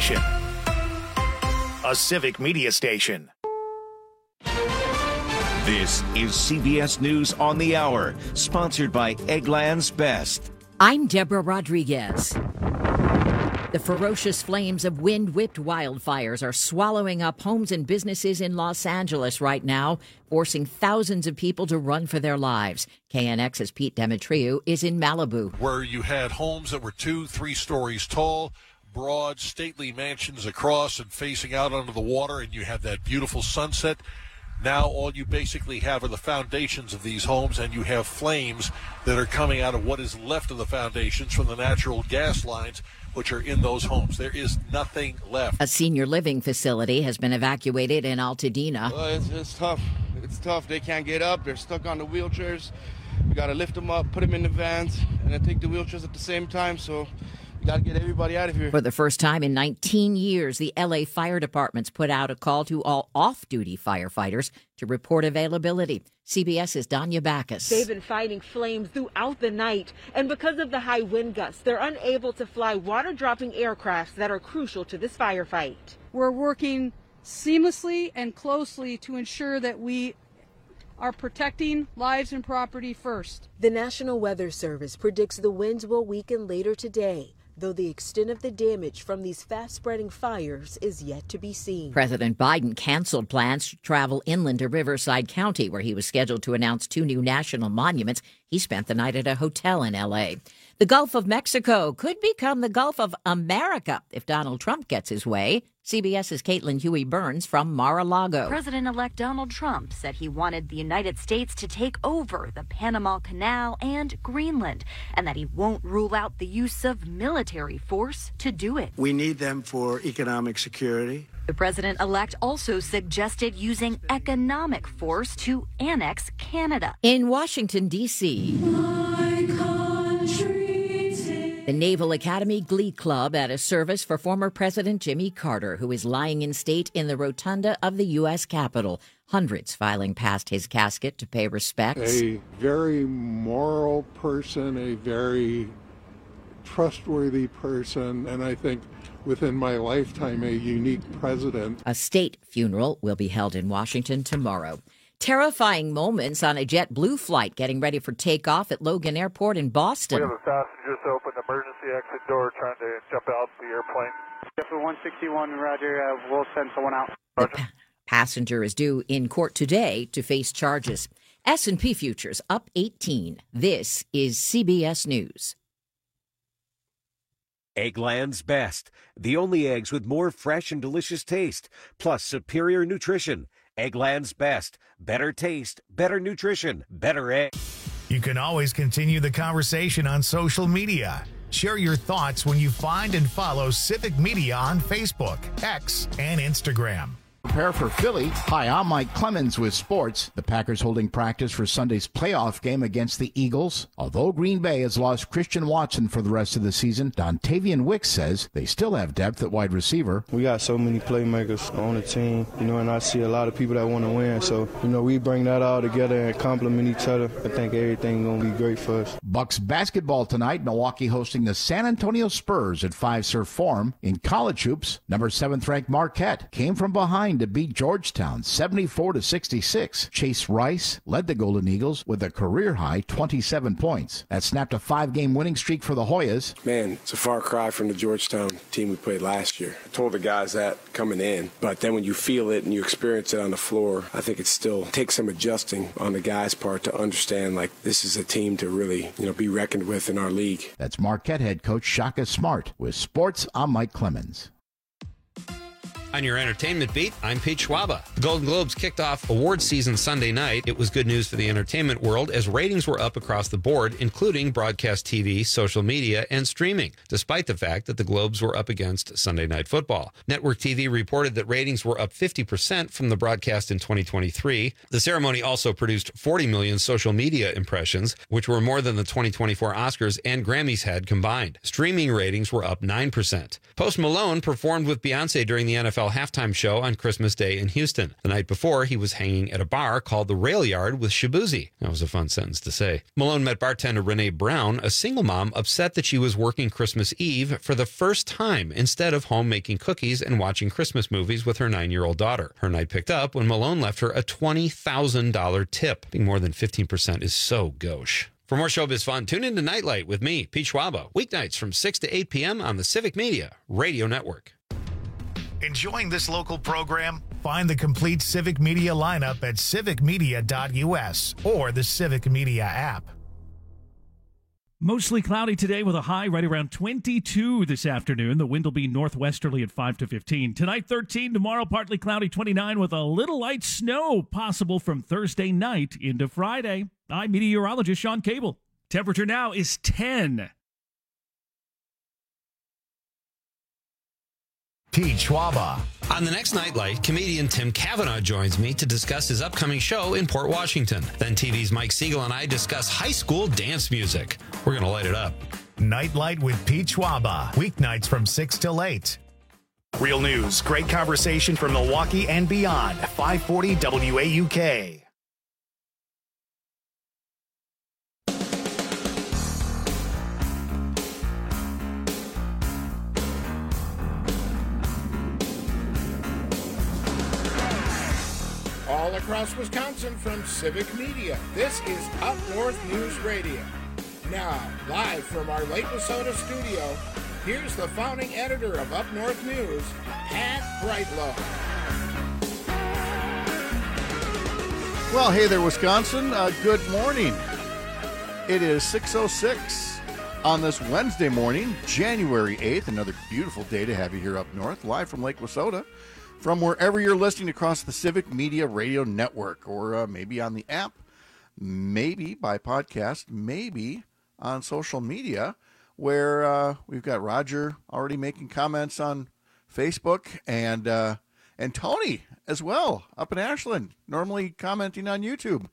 Nation, a civic media station. This is CBS News on the Hour, sponsored by Eggland's Best. I'm Deborah Rodriguez. The ferocious flames of wind-whipped wildfires are swallowing up homes and businesses in Los Angeles right now, forcing thousands of people to run for their lives. KNX's Pete Demetriou is in Malibu, where you had homes that were 2-3 stories tall, broad, stately mansions across and facing out onto the water, and you had that beautiful sunset. Now all you basically have are the foundations of these homes, and you have flames that are coming out of what is left of the foundations from the natural gas lines which are in those homes. There is nothing left. A senior living facility has been evacuated in Altadena. It's tough. It's tough. They can't get up. They're stuck on the wheelchairs. We got to lift them up, put them in the vans, and then take the wheelchairs at the same time. So we got to get everybody out of here. For the first time in 19 years, the L.A. Fire Department's put out a call to all off-duty firefighters to report availability. CBS's Danya Backus. They've been fighting flames throughout the night, and because of the high wind gusts, they're unable to fly water-dropping aircrafts that are crucial to this firefight. We're working seamlessly and closely to ensure that we are protecting lives and property first. The National Weather Service predicts the winds will weaken later today, though the extent of the damage from these fast-spreading fires is yet to be seen. President Biden canceled plans to travel inland to Riverside County, where he was scheduled to announce 2 new national monuments. He spent the night at a hotel in L.A. The Gulf of Mexico could become the Gulf of America if Donald Trump gets his way. CBS's Caitlin Huey-Burns from Mar-a-Lago. President-elect Donald Trump said he wanted the United States to take over the Panama Canal and Greenland, and that he won't rule out the use of military force to do it. We need them for economic security. The president-elect also suggested using economic force to annex Canada. In Washington, D.C., the Naval Academy Glee Club at a service for former President Jimmy Carter, who is lying in state in the rotunda of the U.S. Capitol. Hundreds filing past his casket to pay respects. A very moral person, a very trustworthy person, and I think within my lifetime, a unique president. A state funeral will be held in Washington tomorrow. Terrifying moments on a JetBlue flight getting ready for takeoff at Logan Airport in Boston. We have a passenger to open the emergency exit door trying to jump out the airplane. For 161, Roger, we'll send someone out. The passenger is due in court today to face charges. S&P futures up 18. This is CBS News. Eggland's Best, the only eggs with more fresh and delicious taste, plus superior nutrition. Eggland's Best, better taste, better nutrition, better egg. You can always continue the conversation on social media. Share your thoughts when you find and follow Civic Media on Facebook, X, and Instagram. Prepare for Philly. Hi, I'm Mike Clemens with sports. The Packers holding practice for Sunday's playoff game against the Eagles. Although Green Bay has lost Christian Watson for the rest of the season, Dontavian Wicks says they still have depth at wide receiver. We got so many playmakers on the team, and I see a lot of people that want to win. So, we bring that all together and complement each other. I think everything's going to be great for us. Bucks basketball tonight. Milwaukee hosting the San Antonio Spurs at Fiserv Forum. In college hoops, number 7th ranked Marquette came from behind to beat Georgetown 74-66. Chase Rice led the Golden Eagles with a career-high 27 points. That snapped a 5-game winning streak for the Hoyas. Man, it's a far cry from the Georgetown team we played last year. I told the guys that coming in, but then when you feel it and you experience it on the floor, I think it still takes some adjusting on the guys' part to understand, this is a team to really, be reckoned with in our league. That's Marquette head coach Shaka Smart. With sports, I'm Mike Clemens. On your entertainment beat, I'm Pete Schwaba. The Golden Globes kicked off awards season Sunday night. It was good news for the entertainment world as ratings were up across the board, including broadcast TV, social media, and streaming, despite the fact that the Globes were up against Sunday Night Football. Network TV reported that ratings were up 50% from the broadcast in 2023. The ceremony also produced 40 million social media impressions, which were more than the 2024 Oscars and Grammys had combined. Streaming ratings were up 9%. Post Malone performed with Beyonce during the NFL NFL halftime show on Christmas Day in Houston. The night before, he was hanging at a bar called the Rail Yard with Shabuzi. That was a fun sentence to say. Malone met bartender Renee Brown, a single mom upset that she was working Christmas Eve for the first time instead of home making cookies and watching Christmas movies with her 9-year-old daughter. Her night picked up when Malone left her a $20,000 tip. Being more than 15% is so gauche. For more showbiz fun, tune in to Nightlight with me, Pete Schwaba, weeknights from 6 to 8 p.m. on the Civic Media Radio Network. Enjoying this local program? Find the complete Civic Media lineup at civicmedia.us or the Civic Media app. Mostly cloudy today with a high right around 22 this afternoon. The wind will be northwesterly at 5 to 15. Tonight, 13. Tomorrow, partly cloudy, 29 with a little light snow possible from Thursday night into Friday. I'm meteorologist Sean Cable. Temperature now is 10. Pete Schwaba. On the next Nightlight, comedian Tim Cavanaugh joins me to discuss his upcoming show in Port Washington. Then TV's Mike Siegel and I discuss high school dance music. We're going to light it up. Nightlight with Pete Schwaba. Weeknights from 6 till 8. Real news, great conversation from Milwaukee and beyond. 540 WAUK. All across Wisconsin from Civic Media, this is Up North News Radio. Now, live from our Lake Wissota studio, here's the founding editor of Up North News, Pat Brightlow. Well, hey there, Wisconsin. Good morning. It is 6:06 on this Wednesday morning, January 8th. Another beautiful day to have you here up north, live from Lake Wissota. From wherever you're listening across the Civic Media Radio Network, or maybe on the app, maybe by podcast, maybe on social media, where we've got Roger already making comments on Facebook, and Tony as well up in Ashland, normally commenting on YouTube,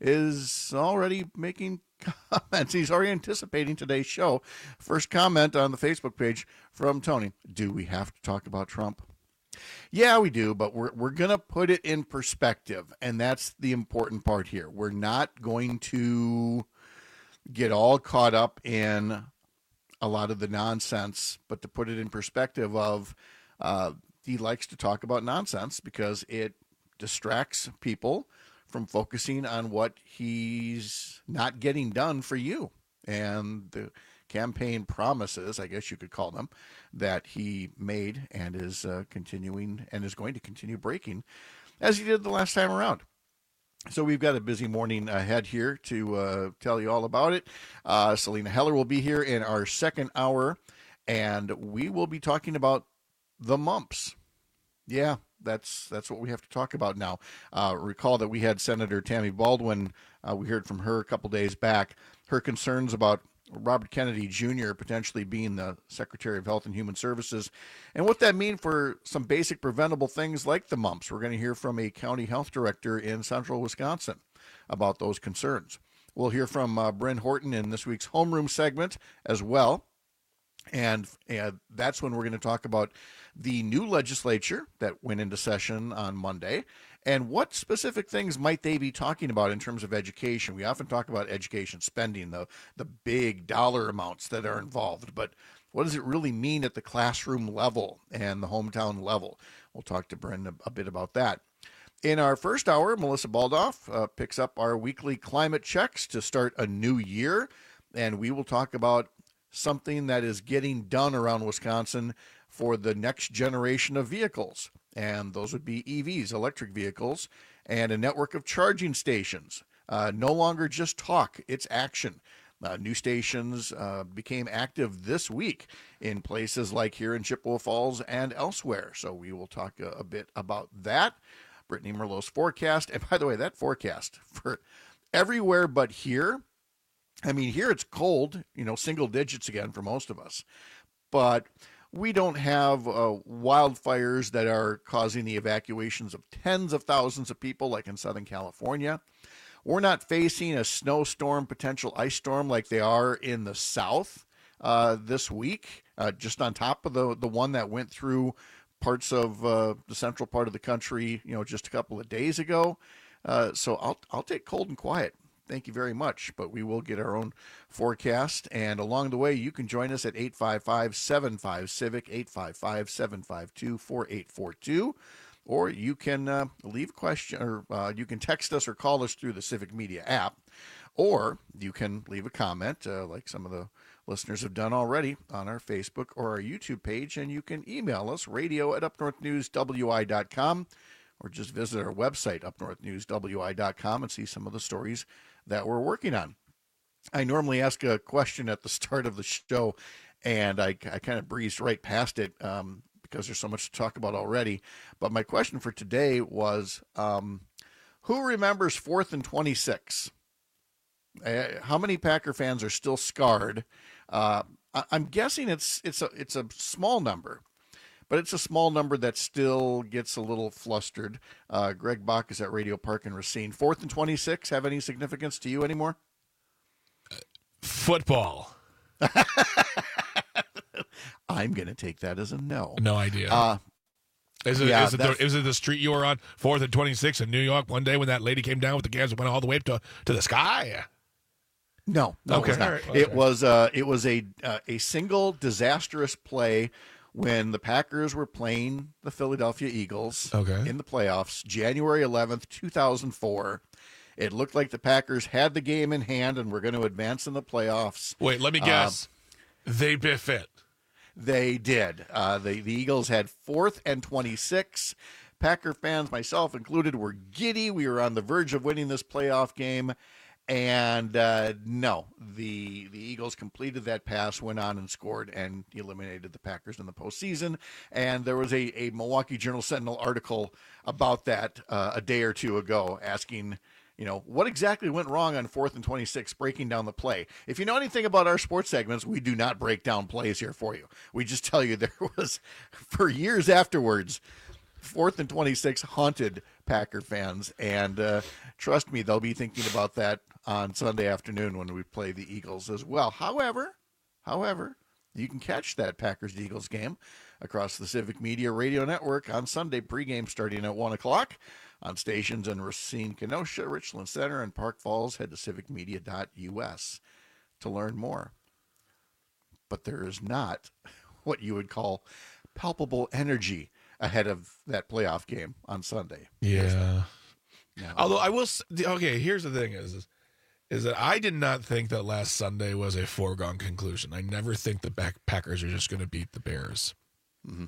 is already making comments. He's already anticipating today's show. First comment on the Facebook page from Tony: do we have to talk about Trump? Yeah, we do, but we're going to put it in perspective, and that's the important part here. We're not going to get all caught up in a lot of the nonsense, but to put it in perspective of he likes to talk about nonsense because it distracts people from focusing on what he's not getting done for you. And the campaign promises, I guess you could call them, that he made and is continuing and is going to continue breaking as he did the last time around. So we've got a busy morning ahead here to tell you all about it. Selena Heller will be here in our second hour, and we will be talking about the mumps. Yeah, that's what we have to talk about now. Recall that we had Senator Tammy Baldwin. We heard from her a couple days back. Her concerns about Robert Kennedy Jr. potentially being the Secretary of Health and Human Services, and what that means for some basic preventable things like the mumps. We're going to hear from a county health director in central Wisconsin about those concerns. We'll hear from Bryn Horton in this week's homeroom segment as well. And that's when we're going to talk about the new legislature that went into session on Monday and what specific things might they be talking about in terms of education. We often talk about education spending, the big dollar amounts that are involved, but what does it really mean at the classroom level and the hometown level? We'll talk to Bryn a bit about that. In our first hour, Melissa Baldoff picks up our weekly climate checks to start a new year, and we will talk about something that is getting done around Wisconsin for the next generation of vehicles. And those would be EVs, electric vehicles, and a network of charging stations. No longer just talk, it's action. New stations became active this week in places like here in Chippewa Falls and elsewhere. So we will talk a bit about that. Brittany Merlot's forecast. And by the way, that forecast for everywhere but here, I mean, here it's cold, single digits again for most of us. But we don't have wildfires that are causing the evacuations of tens of thousands of people like in Southern California. We're not facing a snowstorm, potential ice storm like they are in the South this week, just on top of the one that went through parts of the central part of the country, just a couple of days ago. So I'll take cold and quiet. Thank you very much. But we will get our own forecast. And along the way, you can join us at 855-75-CIVIC, 855-752-4842. Or you can leave a question, or you can text us or call us through the Civic Media app. Or you can leave a comment, like some of the listeners have done already, on our Facebook or our YouTube page. And you can email us, radio@upnorthnewswi.com, or just visit our website, upnorthnewswi.com, and see some of the stories that we're working on. I normally ask a question at the start of the show, and I kind of breezed right past it because there's so much to talk about already. But my question for today was, who remembers 4th and 26? How many Packer fans are still scarred? I'm guessing it's a small number, but it's a small number that still gets a little flustered. Greg Bach is at Radio Park in Racine. 4th and 26 have any significance to you anymore? Football. I'm going to take that as a no. No idea. Is it the street you were on, 4th and 26 in New York one day when that lady came down with the gas and went all the way up to the sky? No, okay. It was not. Right. Okay. It was a single disastrous play when the Packers were playing the Philadelphia Eagles in the playoffs, January 11th, 2004. It looked like the Packers had the game in hand and were going to advance in the playoffs. Wait, let me guess. They biff it. They did. The Eagles had 4th and 26. Packer fans, myself included, were giddy. We were on the verge of winning this playoff game. And no, the Eagles completed that pass, went on and scored, and eliminated the Packers in the postseason. And there was a Milwaukee Journal-Sentinel article about that a day or two ago, asking, what exactly went wrong on 4th and 26, breaking down the play. If you know anything about our sports segments, we do not break down plays here for you. We just tell you there was, for years afterwards, 4th and 26 haunted Packer fans. And trust me, they'll be thinking about that on Sunday afternoon when we play the Eagles as well. However, you can catch that Packers-Eagles game across the Civic Media Radio Network on Sunday pregame starting at 1 o'clock on stations in Racine, Kenosha, Richland Center, and Park Falls. Head to civicmedia.us to learn more. But there is not what you would call palpable energy ahead of that playoff game on Sunday. Yeah. No. Although I will, here's the thing is that I did not think that last Sunday was a foregone conclusion. I never think the Packers are just going to beat the Bears. Mm-hmm.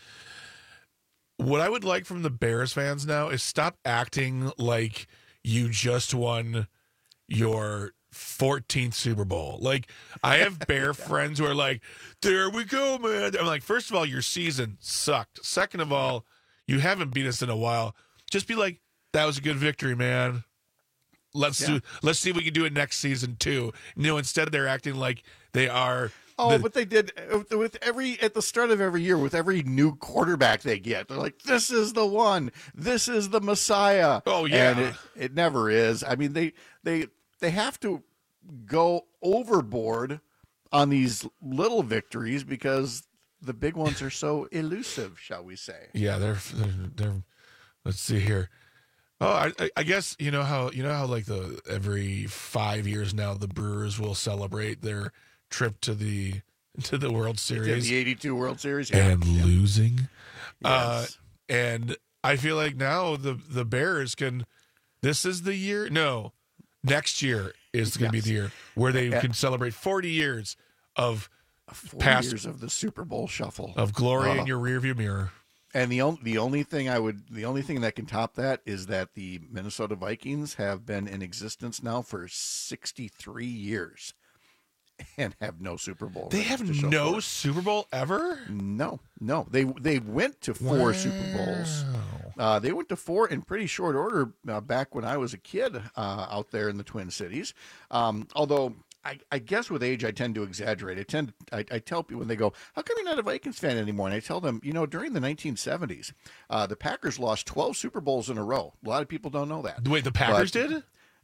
What I would like from the Bears fans now is stop acting like you just won your 14th Super Bowl. Like, I have Bear friends who are like, there we go, man. I'm like, first of all, your season sucked. Second of all, you haven't beat us in a while. Just be like, that was a good victory, man. Let's see if we can do it next season too. Instead they're acting like they are. But they did at the start of every year with every new quarterback they get. They're like, this is the one. This is the Messiah. Oh yeah, and it never is. I mean, they have to go overboard on these little victories because the big ones are so elusive, shall we say? Yeah, they're. Let's see here. Oh, I guess you know how like every 5 years now the Brewers will celebrate their trip to the World Series, the '82 World Series, and losing. Yes. And I feel like now the Bears can. This is the year. No, next year is going to be the year where they can celebrate 40 years of 40 years of the Super Bowl shuffle of glory in your rearview mirror. And the only thing that can top that is that the Minnesota Vikings have been in existence now for 63 years and have no Super Bowl. They have no Super Bowl ever? No. They went to 4 Super Bowls. They went to 4 in pretty short order back when I was a kid out there in the Twin Cities. Although I guess with age I tend to exaggerate. I tell people when they go, how come you're not a Vikings fan anymore? And I tell them, during the 1970s, the Packers lost 12 Super Bowls in a row. A lot of people don't know that. Wait, the Packers did?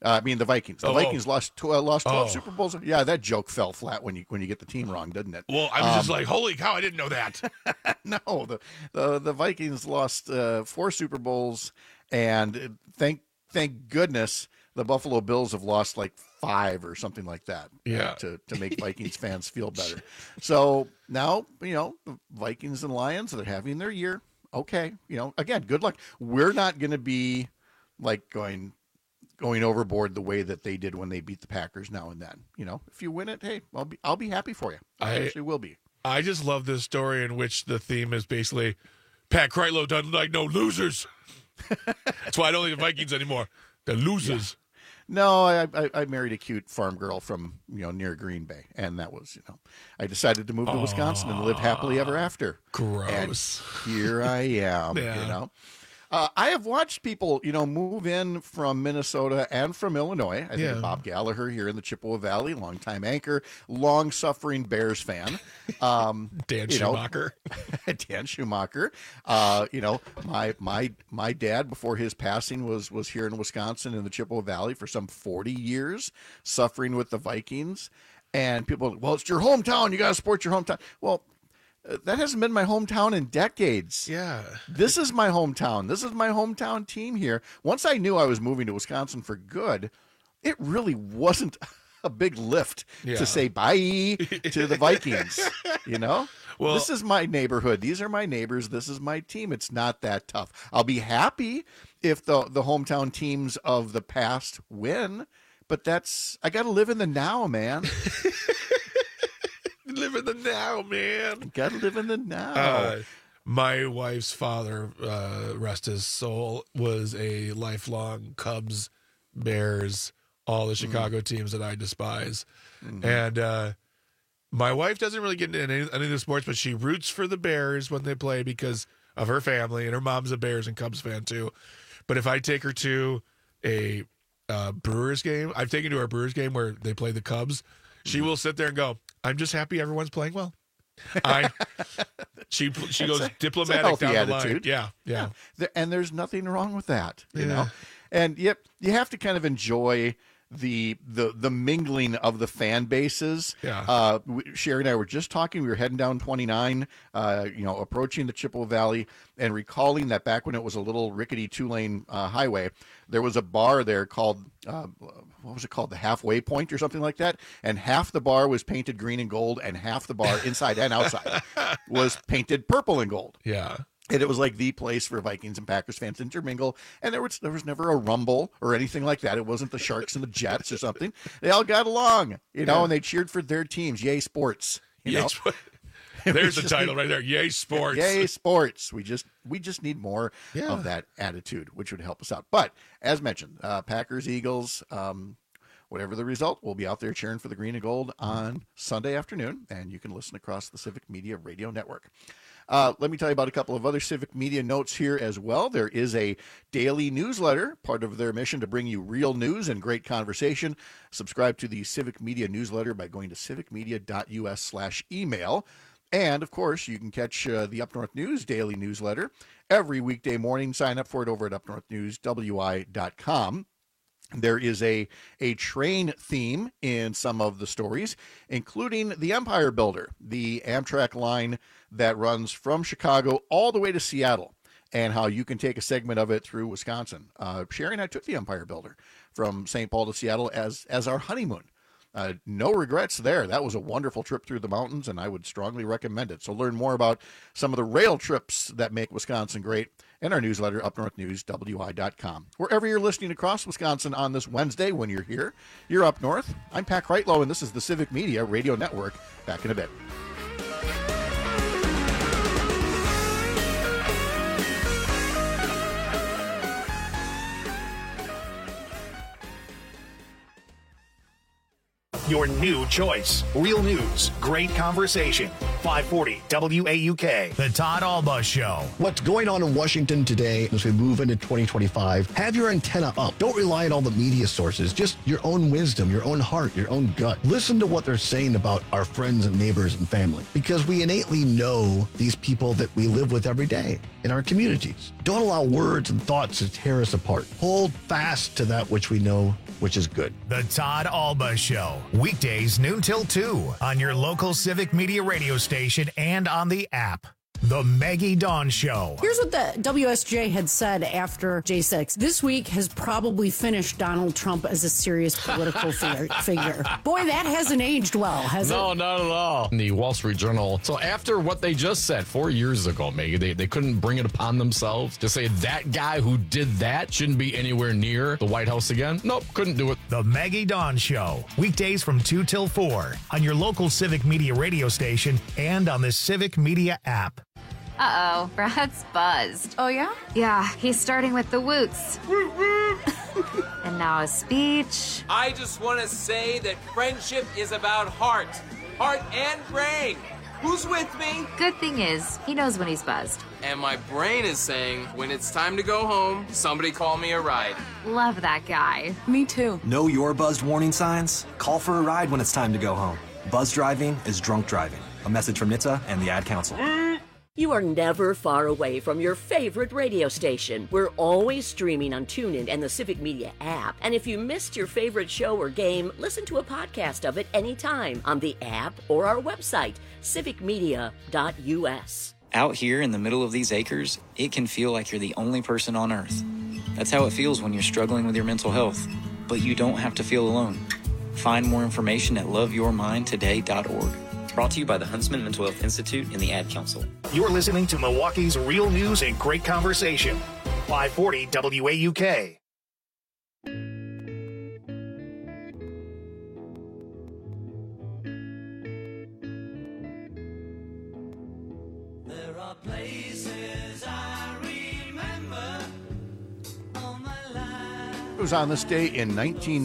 I mean, the Vikings. The Vikings lost 12 Super Bowls. Yeah, that joke fell flat when you get the team wrong, doesn't it? Well, I was just like, holy cow, I didn't know that. No, the Vikings lost 4 Super Bowls, and thank goodness the Buffalo Bills have lost like 5 or something like that. Yeah. To make Vikings fans feel better. So now, the Vikings and Lions, they're having their year. Okay. Again, good luck. We're not going to be like going overboard the way that they did when they beat the Packers now and then. If you win it, hey, I'll be happy for you. I actually will be. I just love this story in which the theme is basically Pat Kreitlow doesn't like no losers. That's why I don't like the Vikings anymore. They're losers. Yeah. No, I married a cute farm girl from near Green Bay, and that was I decided to move to Wisconsin and live happily ever after. Gross. And here I am. Yeah. I have watched people, move in from Minnesota and from Illinois. I think Bob Gallagher here in the Chippewa Valley, longtime anchor, long-suffering Bears fan. Dan Schumacher. Dan Schumacher. My dad, before his passing, was here in Wisconsin in the Chippewa Valley for some 40 years, suffering with the Vikings. And people, well, it's your hometown. You got to support your hometown. Well, that hasn't been my hometown in decades. Yeah. This is my hometown. This is my hometown team here. Once I knew I was moving to Wisconsin for good, it really wasn't a big lift to say bye to the Vikings. Well, this is my neighborhood. These are my neighbors. This is my team. It's not that tough. I'll be happy if the hometown teams of the past win, but I got to live in the now, man. Live in the now, man. Gotta live in the now. My wife's father, rest his soul, was a lifelong Cubs, Bears, all the Chicago teams that I despise. Mm-hmm. And my wife doesn't really get into any of the sports, but she roots for the Bears when they play because of her family, and her mom's a Bears and Cubs fan too. But if I take her to a Brewers game, I've taken her to a Brewers game where they play the Cubs, she will sit there and go, I'm just happy everyone's playing well. She goes diplomatic down attitude. The line. Yeah. And there's nothing wrong with that, you know. And yep, you have to kind of enjoy the mingling of the fan bases. Yeah. Sherry and I were just talking. We were heading down 29, approaching the Chippewa Valley, and recalling that back when it was a little rickety 2-lane highway, there was a bar there called what was it called? The Halfway Point or something like that. And half the bar was painted green and gold, and half the bar, inside and outside, was painted purple and gold. Yeah. And it was like the place for Vikings and Packers fans to intermingle. And there was never a rumble or anything like that. It wasn't the Sharks and the Jets or something. They all got along, and they cheered for their teams. Yay, sports. There's the title right there. Yay, sports. Yay, sports. We just need more of that attitude, which would help us out. But as mentioned, Packers, Eagles, whatever the result, we'll be out there cheering for the green and gold on Sunday afternoon, and you can listen across the Civic Media Radio Network. Let me tell you about a couple of other Civic Media notes here as well. There is a daily newsletter, part of their mission to bring you real news and great conversation. Subscribe to the Civic Media newsletter by going to civicmedia.us/email. And, of course, you can catch the Up North News daily newsletter every weekday morning. Sign up for it over at upnorthnewswi.com. There is a train theme in some of the stories, including the Empire Builder, the Amtrak line that runs from Chicago all the way to Seattle, and how you can take a segment of it through Wisconsin. Sherry and I took the Empire Builder from St. Paul to Seattle as our honeymoon. No regrets there. That was a wonderful trip through the mountains, and I would strongly recommend it. So learn more about some of the rail trips that make Wisconsin great in our newsletter, upnorthnewswi.com. Wherever you're listening across Wisconsin on this Wednesday when you're here, you're up north. I'm Pat Kreitlow, and this is the Civic Media Radio Network. Back in a bit. Your new choice. Real news, great conversation. 540 WAUK. The Todd Alba Show. What's going on in Washington today as we move into 2025? Have your antenna up. Don't rely on all the media sources. Just your own wisdom, your own heart, your own gut. Listen to what they're saying about our friends and neighbors and family, because we innately know these people that we live with every day in our communities. Don't allow words and thoughts to tear us apart. Hold fast to that which we know, which is good. The Todd Alba Show. Weekdays noon till 2 on your local Civic Media radio station and on the app. The Maggie Dawn Show. Here's what the WSJ had said after J6. This week has probably finished Donald Trump as a serious political figure. Boy, that hasn't aged well, has it? No, not at all. In the Wall Street Journal. So after what they just said 4 years ago, Maggie, they couldn't bring it upon themselves to say that guy who did that shouldn't be anywhere near the White House again. Nope, couldn't do it. The Maggie Dawn Show. Weekdays from 2 till 4 on your local Civic Media radio station and on the Civic Media app. Uh-oh, Brad's buzzed. Oh, yeah? Yeah, he's starting with the woots. And now a speech. I just want to say that friendship is about heart and brain. Who's with me? Good thing is, he knows when he's buzzed. And my brain is saying, when it's time to go home, somebody call me a ride. Love that guy. Me too. Know your buzzed warning signs? Call for a ride when it's time to go home. Buzz driving is drunk driving. A message from NHTSA and the Ad Council. You are never far away from your favorite radio station. We're always streaming on TuneIn and the Civic Media app. And if you missed your favorite show or game, listen to a podcast of it anytime on the app or our website, civicmedia.us. Out here in the middle of these acres, it can feel like you're the only person on Earth. That's how it feels when you're struggling with your mental health. But you don't have to feel alone. Find more information at loveyourmindtoday.org. Brought to you by the Huntsman Mental Health Institute and the Ad Council. You're listening to Milwaukee's real news and great conversation. 540 WAUK. There are places I remember all my life. It was on this day in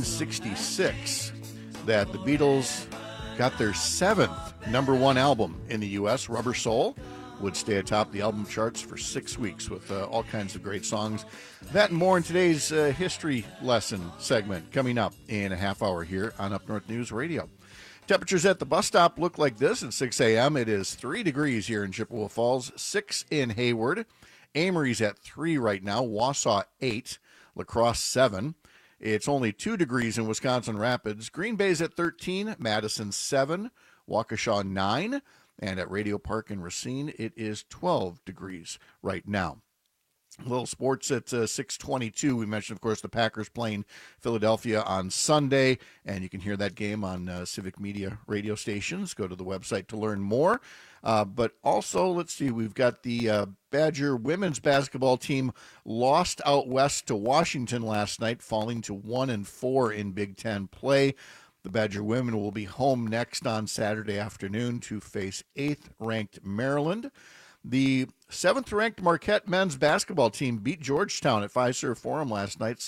1966 that the Beatles got their 7th number one album in the U.S., Rubber Soul, would stay atop the album charts for 6 weeks with all kinds of great songs. That and more in today's history lesson segment coming up in a half hour here on Up North News Radio. Temperatures at the bus stop look like this at 6 a.m. It is 3 degrees here in Chippewa Falls, 6 in Hayward. Amory's at 3 right now, Wausau 8, La Crosse 7. It's only 2 degrees in Wisconsin Rapids. Green Bay's at 13, Madison 7, Waukesha 9, and at Radio Park in Racine, it is 12 degrees right now. A little sports at 6:22. We mentioned, of course, the Packers playing Philadelphia on Sunday, and you can hear that game on Civic Media radio stations. Go to the website to learn more. But also, let's see, we've got the Badger women's basketball team lost out west to Washington last night, falling to 1-4 in Big Ten play. The Badger women will be home next on Saturday afternoon to face 8th-ranked Maryland. The 7th-ranked Marquette men's basketball team beat Georgetown at Fiserv Forum last night,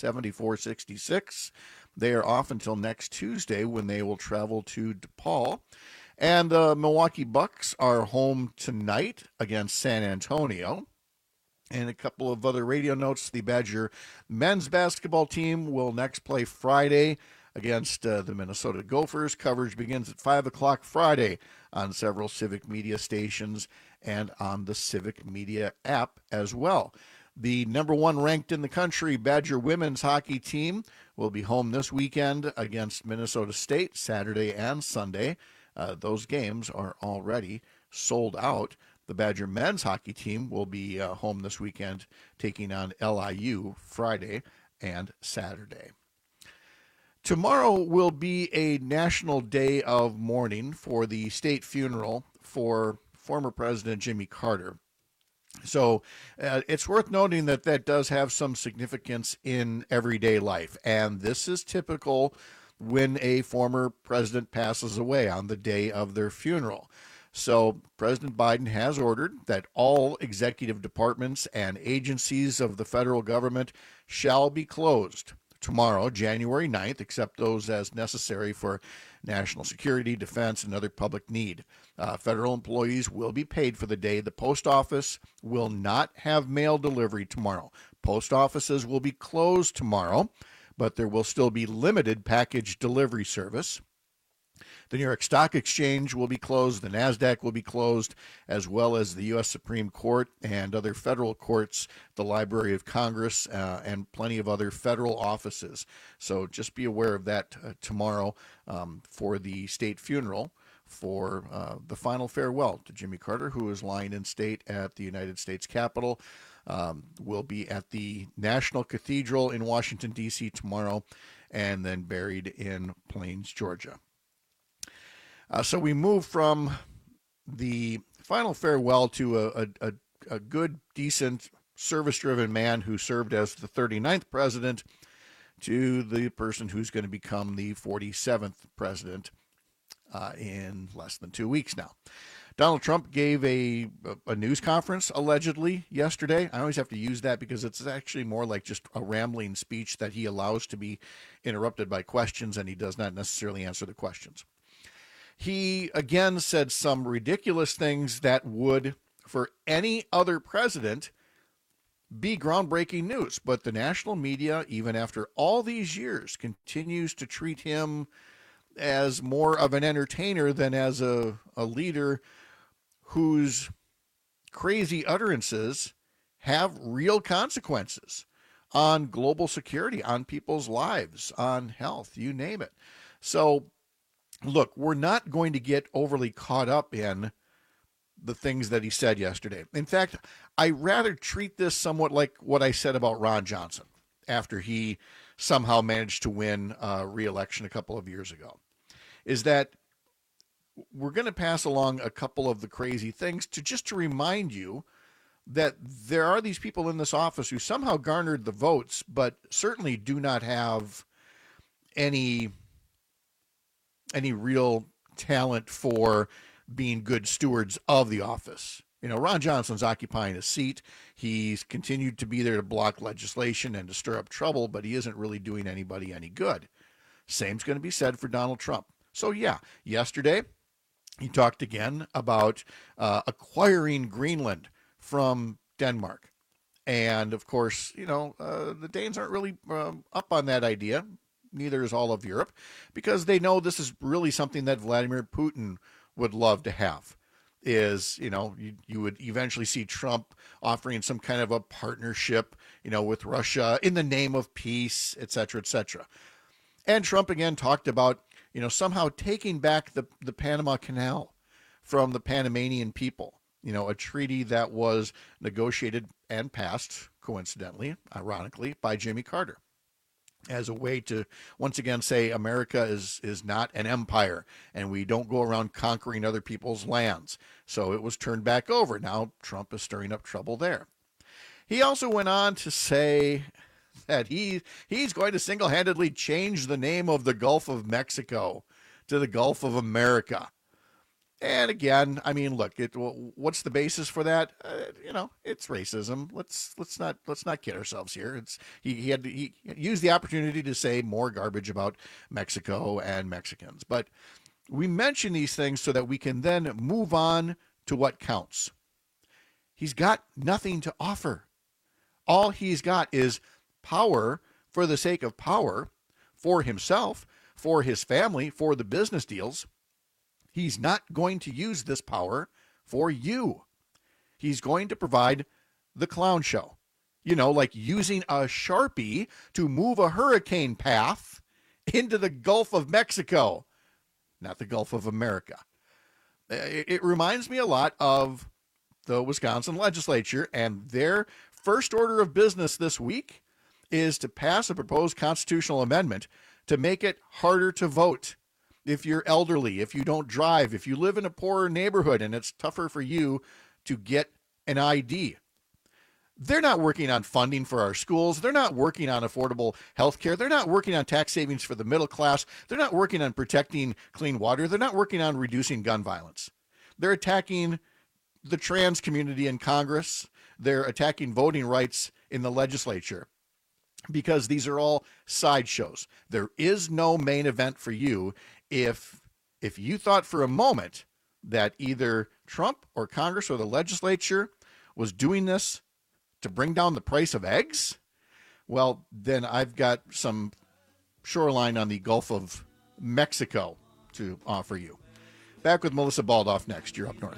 74-66. They are off until next Tuesday when they will travel to DePaul. And the Milwaukee Bucks are home tonight against San Antonio. And a couple of other radio notes. The Badger men's basketball team will next play Friday against the Minnesota Gophers. Coverage begins at 5 o'clock Friday on several Civic Media stations and on the Civic Media app as well. The number one ranked in the country Badger women's hockey team will be home this weekend against Minnesota State, Saturday and Sunday. Those games are already sold out. The Badger men's hockey team will be home this weekend, taking on LIU Friday and Saturday. Tomorrow will be a national day of mourning for the state funeral for former President Jimmy Carter. So it's worth noting that that does have some significance in everyday life. And this is typical when a former president passes away on the day of their funeral. So President Biden has ordered that all executive departments and agencies of the federal government shall be closed tomorrow, January 9th, except those as necessary for national security, defense, and other public need. Federal employees will be paid for the day. The post office will not have mail delivery tomorrow. Post offices will be closed tomorrow, but there will still be limited package delivery service. The New York Stock Exchange will be closed. The NASDAQ will be closed, as well as the U.S. Supreme Court and other federal courts, the Library of Congress, and plenty of other federal offices. So just be aware of that tomorrow for the state funeral for the final farewell to Jimmy Carter, who is lying in state at the United States Capitol. Will be at the National Cathedral in Washington, D.C. tomorrow, and then buried in Plains, Georgia. So we move from the final farewell to a good, decent, service-driven man who served as the 39th president to the person who's going to become the 47th president in less than 2 weeks now. Donald Trump gave a news conference, allegedly, yesterday. I always have to use that because it's actually more like just a rambling speech that he allows to be interrupted by questions, and he does not necessarily answer the questions. He, again, said some ridiculous things that would, for any other president, be groundbreaking news. But the national media, even after all these years, continues to treat him as more of an entertainer than as a leader whose crazy utterances have real consequences on global security, on people's lives, on health, you name it. So, look, we're not going to get overly caught up in the things that he said yesterday. In fact, I rather treat this somewhat like what I said about Ron Johnson after he somehow managed to win re-election a couple of years ago, is that we're going to pass along a couple of the crazy things to remind you that there are these people in this office who somehow garnered the votes, but certainly do not have any real talent for being good stewards of the office. You know, Ron Johnson's occupying a seat. He's continued to be there to block legislation and to stir up trouble, but he isn't really doing anybody any good. Same's going to be said for Donald Trump. So, yeah, yesterday he talked again about acquiring Greenland from Denmark. And, of course, you know, the Danes aren't really up on that idea. Neither is all of Europe, because they know this is really something that Vladimir Putin would love to have. Is, you know, you would eventually see Trump offering some kind of a partnership, you know, with Russia in the name of peace, et cetera, et cetera. And Trump again talked about, you know, somehow taking back the Panama Canal from the Panamanian people, you know, a treaty that was negotiated and passed, coincidentally, ironically, by Jimmy Carter, as a way to once again say America is not an empire and we don't go around conquering other people's lands. So it was turned back over. Now Trump is stirring up trouble there. He also went on to say that he's going to single-handedly change the name of the Gulf of Mexico to the Gulf of America. And again, I mean, look, what's the basis for that? You know, it's racism. Let's not kid ourselves here. It's he used the opportunity to say more garbage about Mexico and Mexicans. But we mention these things so that we can then move on to what counts. He's got nothing to offer. All he's got is power for the sake of power, for himself, for his family, for the business deals. He's not going to use this power for you. He's going to provide the clown show. You know, like using a Sharpie to move a hurricane path into the Gulf of Mexico, not the Gulf of America. It reminds me a lot of the Wisconsin legislature, and their first order of business this week is to pass a proposed constitutional amendment to make it harder to vote. If you're elderly, if you don't drive, if you live in a poorer neighborhood and it's tougher for you to get an ID. They're not working on funding for our schools. They're not working on affordable health care. They're not working on tax savings for the middle class. They're not working on protecting clean water. They're not working on reducing gun violence. They're attacking the trans community in Congress. They're attacking voting rights in the legislature. because these are all sideshows. There is no main event for you. If you thought for a moment that either Trump or Congress or the legislature was doing this to bring down the price of eggs, well, then I've got some shoreline on the Gulf of Mexico to offer you. Back with Melissa Baldoff next. You're Up North.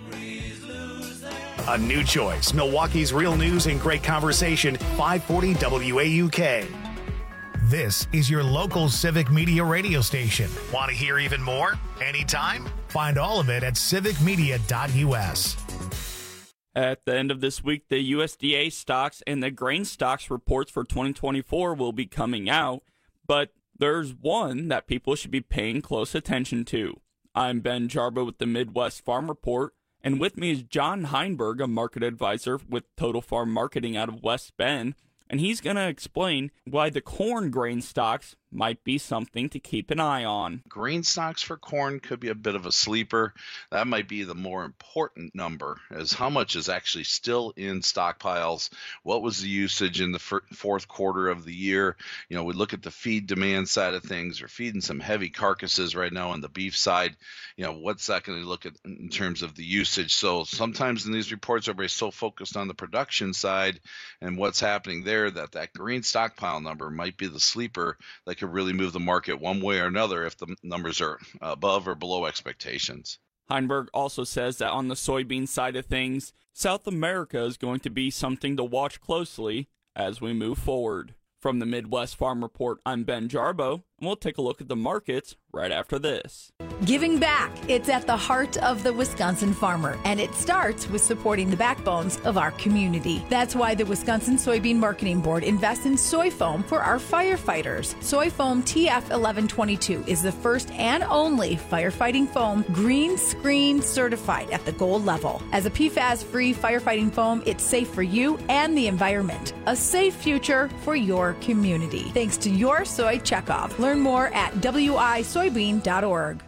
A new choice. Milwaukee's real news and great conversation. 540 WAUK. This is your local Civic Media radio station. Want to hear even more? Anytime? Find all of it at civicmedia.us. At the end of this week, the USDA stocks and the grain stocks reports for 2024 will be coming out, but there's one that people should be paying close attention to. I'm Ben Jarbo with the Midwest Farm Report, and with me is John Heinberg, a market advisor with Total Farm Marketing out of West Bend, and he's going to explain why the corn grain stocks might be something to keep an eye on. Grain stocks for corn could be a bit of a sleeper. That might be the more important number, as how much is actually still in stockpiles. What was the usage in the fourth quarter of the year? We look at the feed demand side of things. We're feeding some heavy carcasses right now on the beef side. What's that going to look at in terms of the usage? So sometimes in these reports, everybody's so focused on the production side and what's happening there that grain stockpile number might be the sleeper that could really move the market one way or another if the numbers are above or below expectations. Heinberg also says that on the soybean side of things, South America is going to be something to watch closely as we move forward. From the Midwest Farm Report, I'm Ben Jarbo, and we'll take a look at the markets right after this. Giving back. It's at the heart of the Wisconsin farmer, and it starts with supporting the backbones of our community. That's why the Wisconsin Soybean Marketing Board invests in soy foam for our firefighters. Soy foam TF1122 is the first and only firefighting foam green screen certified at the gold level. As a PFAS-free firefighting foam, it's safe for you and the environment. A safe future for your community. Thanks to your soy checkoff. Learn more at wisoybean.org.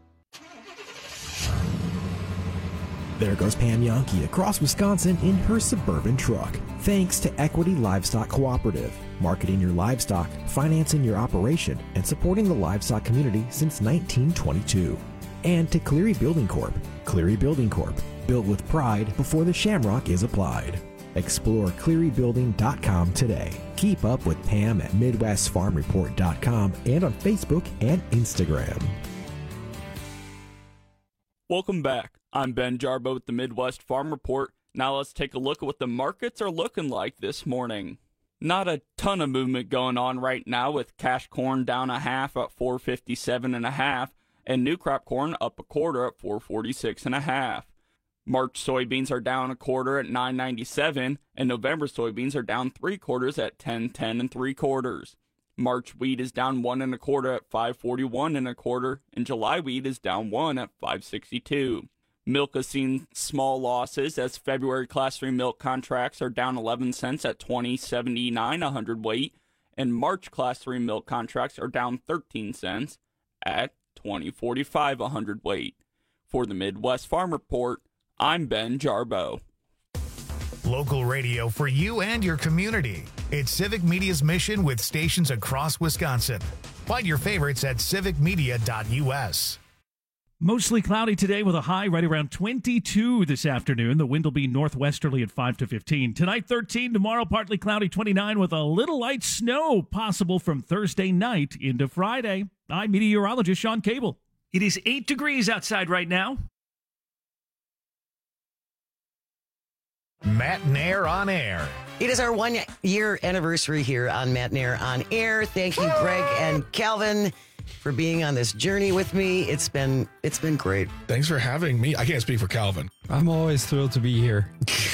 There goes Pam Yonke across Wisconsin in her Suburban truck. Thanks to Equity Livestock Cooperative, marketing your livestock, financing your operation, and supporting the livestock community since 1922. And to Cleary Building Corp. Cleary Building Corp. Built with pride before the shamrock is applied. Explore clearybuilding.com today. Keep up with Pam at MidwestFarmReport.com and on Facebook and Instagram. Welcome back. I'm Ben Jarbo with the Midwest Farm Report. Now let's take a look at what the markets are looking like this morning. Not a ton of movement going on right now, with cash corn down a half at 457.5 and new crop corn up a quarter at 446.5. March soybeans are down a quarter at 9.97, and November soybeans are down 3/4 at 10.10 3/4. March wheat is down 1 1/4 at 5.41 1/4, and July wheat is down 1 at 5.62. Milk has seen small losses as February Class 3 milk contracts are down 11 cents at 20.79 a hundredweight, and March Class 3 milk contracts are down 13 cents at 20.45 a hundredweight. For the Midwest Farm Report, I'm Ben Jarbo. Local radio for you and your community. It's Civic Media's mission with stations across Wisconsin. Find your favorites at civicmedia.us. Mostly cloudy today with a high right around 22 this afternoon. The wind will be northwesterly at 5 to 15. Tonight, 13. Tomorrow, partly cloudy, 29 with a little light snow possible from Thursday night into Friday. I'm meteorologist Sean Cable. It is 8 degrees outside right now. Matt Nair on Air. It is our 1 year anniversary here on Matt Nair on Air. Thank you, Greg and Calvin, for being on this journey with me. It's been great. Thanks for having me. I can't speak for Calvin. I'm always thrilled to be here.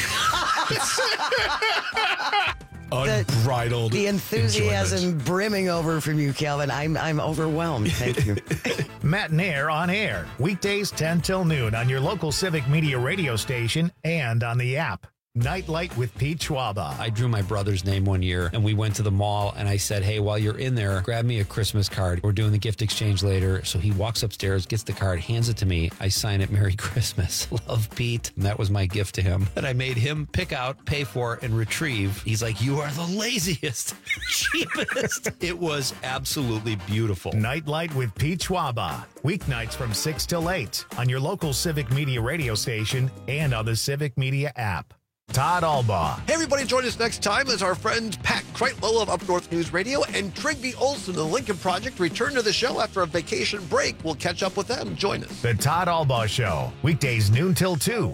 Unbridled. The enthusiasm enjoyment. brimming over from you, Calvin. I'm overwhelmed. Thank you. Matt Nair on Air. Weekdays 10 till noon on your local Civic Media radio station and on the app. Nightlight with Pete Schwaba. I drew my brother's name one year, and we went to the mall, and I said, hey, while you're in there, grab me a Christmas card. We're doing the gift exchange later. So he walks upstairs, gets the card, hands it to me. I sign it, Merry Christmas. Love, Pete. And that was my gift to him that I made him pick out, pay for, and retrieve. He's like, you are the laziest, cheapest. It was absolutely beautiful. Nightlight with Pete Schwaba. Weeknights from 6 till 8 on your local Civic Media radio station and on the Civic Media app. Todd Albaugh. Hey, everybody, join us next time as our friends Pat Kreitlow of Up North News Radio and Trigby Olson of the Lincoln Project return to the show after a vacation break. We'll catch up with them. Join us. The Todd Albaugh Show. Weekdays noon till 2.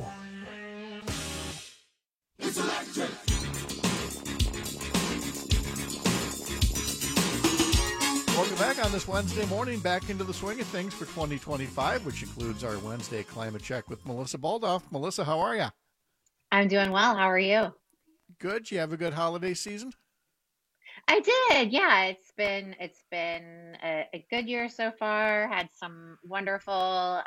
It's electric. Welcome back on this Wednesday morning, back into the swing of things for 2025, which includes our Wednesday climate check with Melissa Baldoff. Melissa, how are you? I'm doing well. How are you? Good. You have a good holiday season? I did. Yeah, it's been a good year so far. Had some wonderful,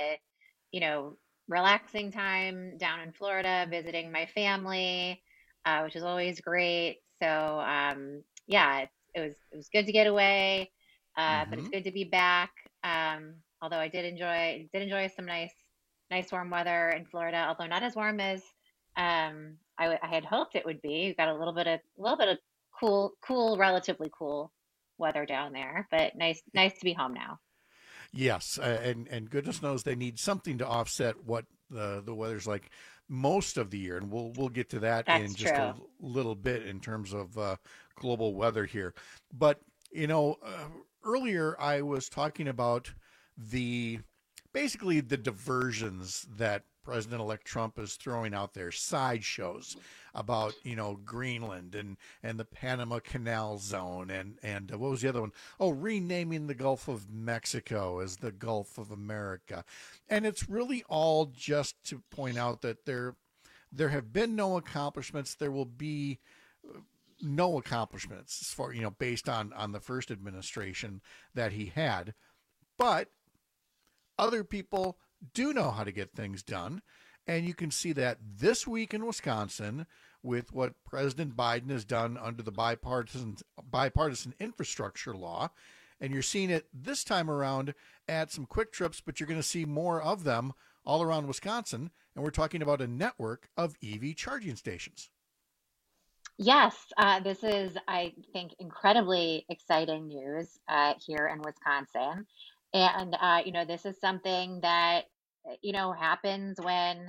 relaxing time down in Florida, visiting my family, which is always great. So, it was good to get away, but it's good to be back. Although I did enjoy some nice warm weather in Florida, although not as warm as I had hoped it would be. We've got a little bit of cool, relatively cool weather down there, but nice to be home now. Yes, and goodness knows they need something to offset what the weather's like most of the year, and we'll get to that in just a little bit in terms of global weather here. But earlier I was talking about basically the diversions that President-elect Trump is throwing out there, sideshows about, Greenland and the Panama Canal Zone and what was the other one? Oh, renaming the Gulf of Mexico as the Gulf of America. And it's really all just to point out that there have been no accomplishments. There will be no accomplishments for, based on the first administration that he had. But other people do know how to get things done, and you can see that this week in Wisconsin with what President Biden has done under the bipartisan infrastructure law, and you're seeing it this time around at some Quick Trips, but you're going to see more of them all around Wisconsin, and we're talking about a network of EV charging stations. Yes, this is, I think, incredibly exciting news here in Wisconsin. And, this is something that, happens when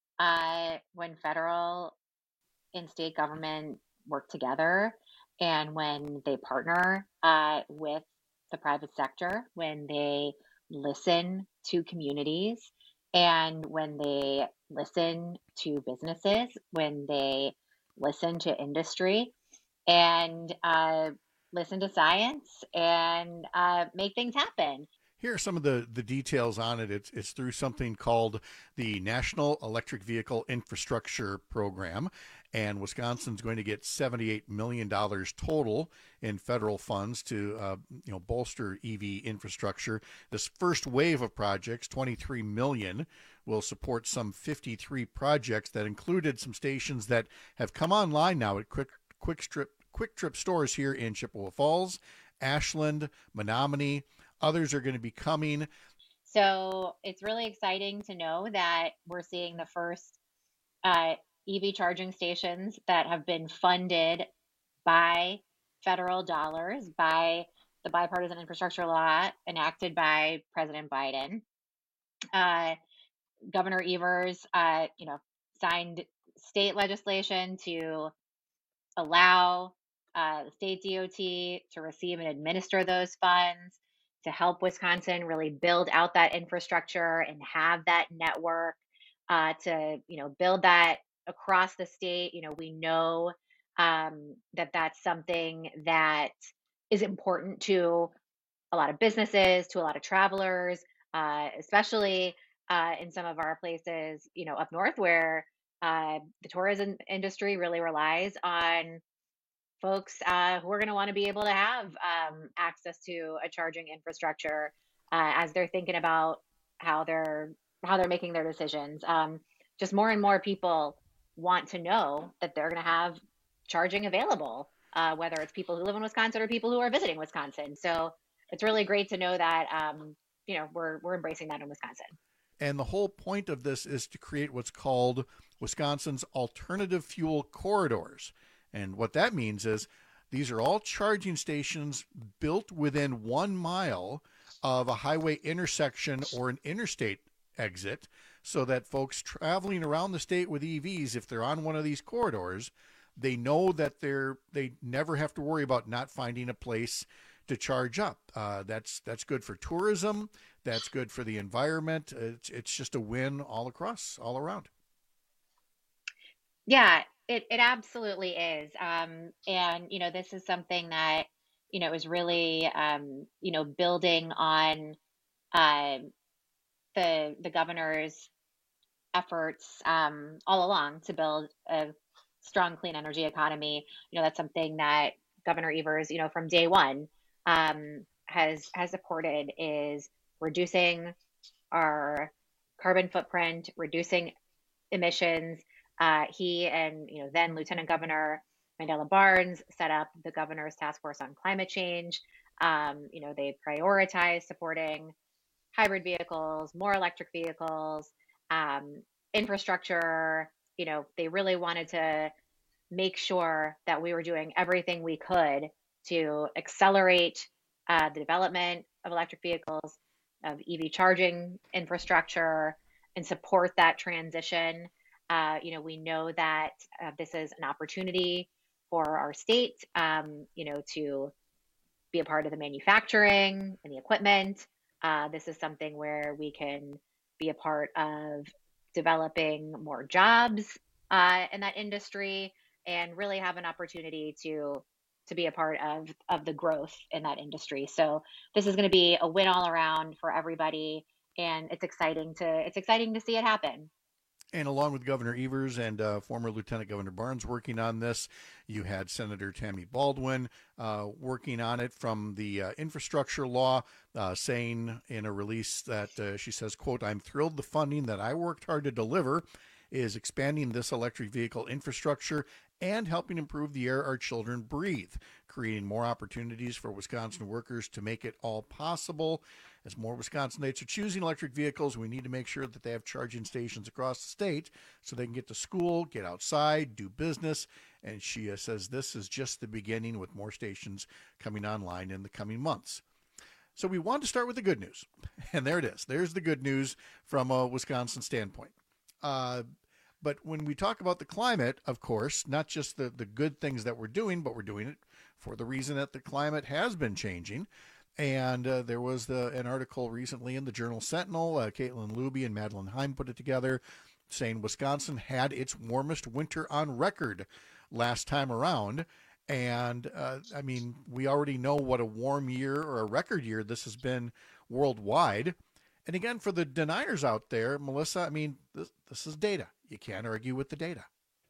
federal and state government work together and when they partner with the private sector, when they listen to communities and when they listen to businesses, when they listen to industry and listen to science and make things happen. Here are some of the details on it. It's through something called the National Electric Vehicle Infrastructure Program, and Wisconsin's going to get $78 million total in federal funds to bolster EV infrastructure. This first wave of projects, $23 million, will support some 53 projects that included some stations that have come online now at Quick Trip stores here in Chippewa Falls, Ashland, Menominee. Others are going to be coming. So it's really exciting to know that we're seeing the first EV charging stations that have been funded by federal dollars, by the bipartisan infrastructure law enacted by President Biden. Governor Evers, signed state legislation to allow the state DOT to receive and administer those funds, to help Wisconsin really build out that infrastructure and have that network, to build that across the state. We know that that's something that is important to a lot of businesses, to a lot of travelers, especially in some of our places, up north where the tourism industry really relies on folks who are going to want to be able to have access to a charging infrastructure as they're thinking about how they're making their decisions. Just more and more people want to know that they're going to have charging available, whether it's people who live in Wisconsin or people who are visiting Wisconsin. So it's really great to know that, we're embracing that in Wisconsin. And the whole point of this is to create what's called Wisconsin's alternative fuel corridors. And what that means is these are all charging stations built within 1 mile of a highway intersection or an interstate exit, so that folks traveling around the state with EVs, if they're on one of these corridors, they know that they never have to worry about not finding a place to charge up. That's good for tourism. That's good for the environment. It's just a win all around. Yeah, it absolutely is. And, this is something that, is really, building on the governor's efforts all along to build a strong, clean energy economy. That's something that Governor Evers, from day one, has supported, is reducing our carbon footprint, reducing emissions. He and then Lieutenant Governor Mandela Barnes set up the Governor's Task Force on Climate Change. They prioritize supporting hybrid vehicles, more electric vehicles, infrastructure. They really wanted to make sure that we were doing everything we could to accelerate the development of electric vehicles, of EV charging infrastructure, and support that transition. We know that this is an opportunity for our state, to be a part of the manufacturing and the equipment. This is something where we can be a part of developing more jobs in that industry, and really have an opportunity to be a part of the growth in that industry. So this is going to be a win all around for everybody, and it's exciting to see it happen. And along with Governor Evers and former Lieutenant Governor Barnes working on this, you had Senator Tammy Baldwin working on it from the infrastructure law, saying in a release that she says, quote, "I'm thrilled the funding that I worked hard to deliver is expanding this electric vehicle infrastructure and helping improve the air our children breathe, creating more opportunities for Wisconsin workers to make it all possible. As more Wisconsinites are choosing electric vehicles, we need to make sure that they have charging stations across the state so they can get to school, get outside, do business." And she says this is just the beginning, with more stations coming online in the coming months. So we want to start with the good news. And there it is. There's the good news from a Wisconsin standpoint. But when we talk about the climate, of course, not just the good things that we're doing, but we're doing it for the reason that the climate has been changing. And there was an article recently in the Journal Sentinel. Caitlin Luby and Madeline Heim put it together, saying Wisconsin had its warmest winter on record last time around. And, we already know what a warm year or a record year this has been worldwide. And again, for the deniers out there, Melissa, this is data. You can't argue with the data.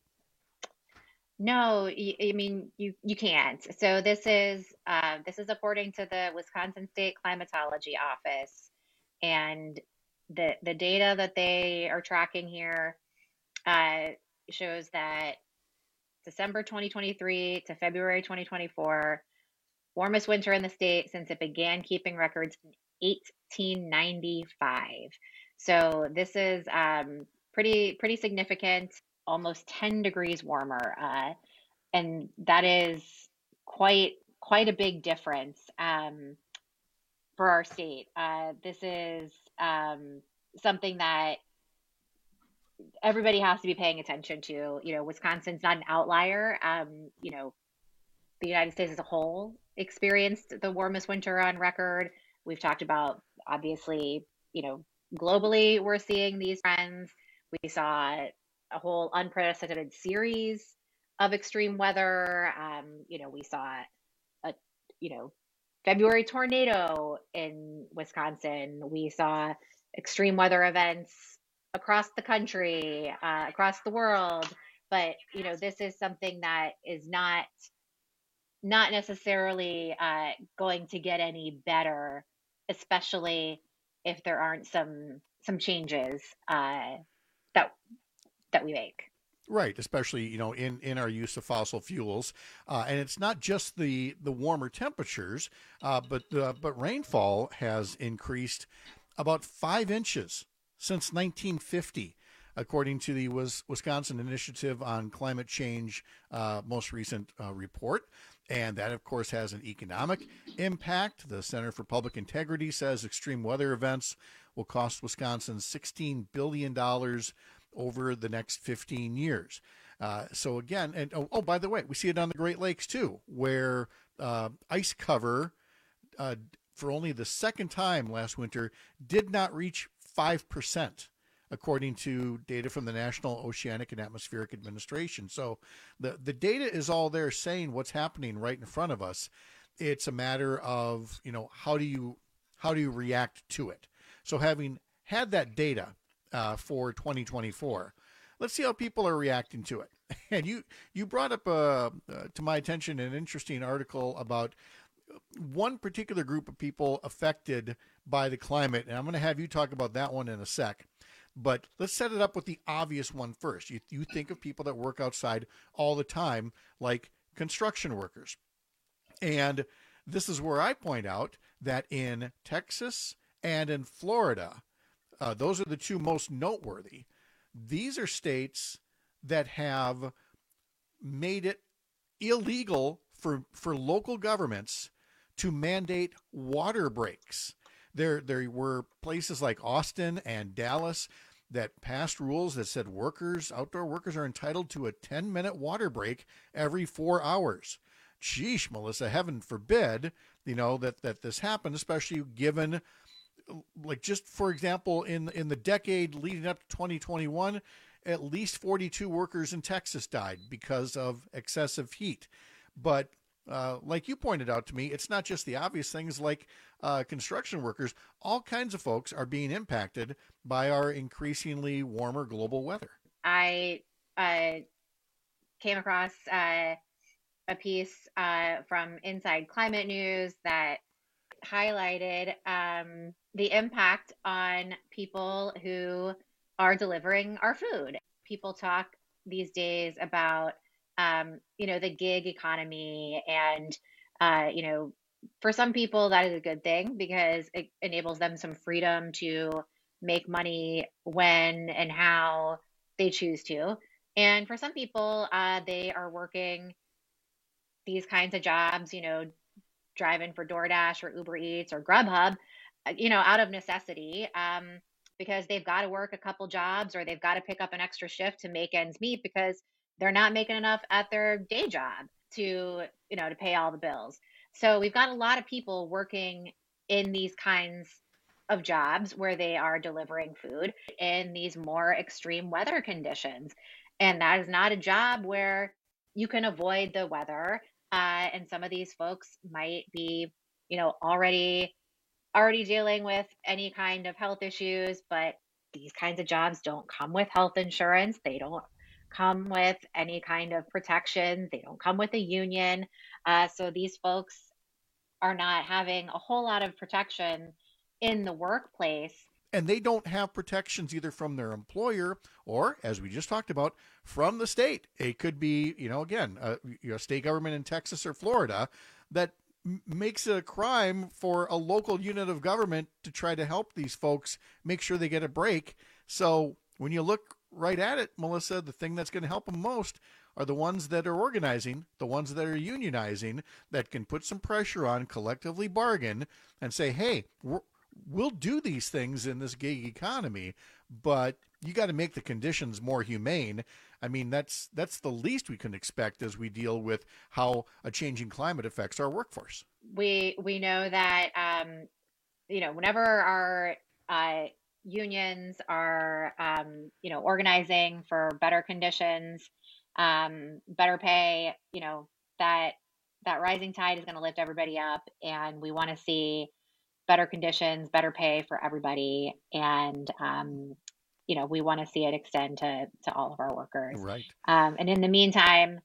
No, you can't. So this is according to the Wisconsin State Climatology Office, and the data that they are tracking here shows that December 2023 to February 2024, warmest winter in the state since it began keeping records in 1895. So this is pretty significant, almost 10 degrees warmer, and that is quite a big difference for our state. This is something that everybody has to be paying attention to. Wisconsin's not an outlier. The United States as a whole experienced the warmest winter on record. We've talked about, obviously, globally, we're seeing these trends. We saw a whole unprecedented series of extreme weather. We saw a February tornado in Wisconsin. We saw extreme weather events across the country, across the world. But, this is something that is not necessarily going to get any better, especially if there aren't some changes that we make. Right, especially in our use of fossil fuels, and it's not just the warmer temperatures, but rainfall has increased about 5 inches since 1950, according to the Wisconsin Initiative on Climate Change most recent report. And that, of course, has an economic impact. The Center for Public Integrity says extreme weather events will cost Wisconsin $16 billion over the next 15 years. So again, and by the way, we see it on the Great Lakes too, where ice cover for only the second time last winter did not reach 5%, according to data from the National Oceanic and Atmospheric Administration. So the data is all there saying what's happening right in front of us. It's a matter of, how do you react to it? So having had that data for 2024, let's see how people are reacting to it. And you brought up to my attention an interesting article about one particular group of people affected by the climate, and I'm going to have you talk about that one in a sec. But let's set it up with the obvious one first. You think of people that work outside all the time, like construction workers. And this is where I point out that in Texas and in Florida, those are the two most noteworthy. These are states that have made it illegal for local governments to mandate water breaks. There were places like Austin and Dallas that passed rules that said outdoor workers are entitled to a 10-minute water break every 4 hours. Sheesh, Melissa, heaven forbid, that this happened, especially given, like, just for example, in the decade leading up to 2021, at least 42 workers in Texas died because of excessive heat. But like you pointed out to me, it's not just the obvious things like construction workers. All kinds of folks are being impacted by our increasingly warmer global weather. I came across a piece from Inside Climate News that highlighted the impact on people who are delivering our food. People talk these days about the gig economy, and for some people that is a good thing because it enables them some freedom to make money when and how they choose to. And for some people, they are working these kinds of jobs, driving for DoorDash or Uber Eats or Grubhub, out of necessity, because they've got to work a couple jobs or they've got to pick up an extra shift to make ends meet because they're not making enough at their day job to pay all the bills. So we've got a lot of people working in these kinds of jobs where they are delivering food in these more extreme weather conditions. And that is not a job where you can avoid the weather. And some of these folks might be, already dealing with any kind of health issues, but these kinds of jobs don't come with health insurance. They don't come with any kind of protection. They don't come with a union. So these folks are not having a whole lot of protection in the workplace. And they don't have protections either from their employer or, as we just talked about, from the state. It could be, a state government in Texas or Florida that makes it a crime for a local unit of government to try to help these folks make sure they get a break. So when you look right at it, Melissa, the thing that's going to help them most are the ones that are organizing, the ones that are unionizing, that can put some pressure on, collectively bargain, and say, hey, we'll do these things in this gig economy, but you got to make the conditions more humane. I mean, that's the least we can expect as we deal with how a changing climate affects our workforce. We know that, whenever our unions are, organizing for better conditions, better pay, that rising tide is going to lift everybody up, and we want to see better conditions, better pay for everybody. And, we want to see it extend to all of our workers. Right. And in the meantime,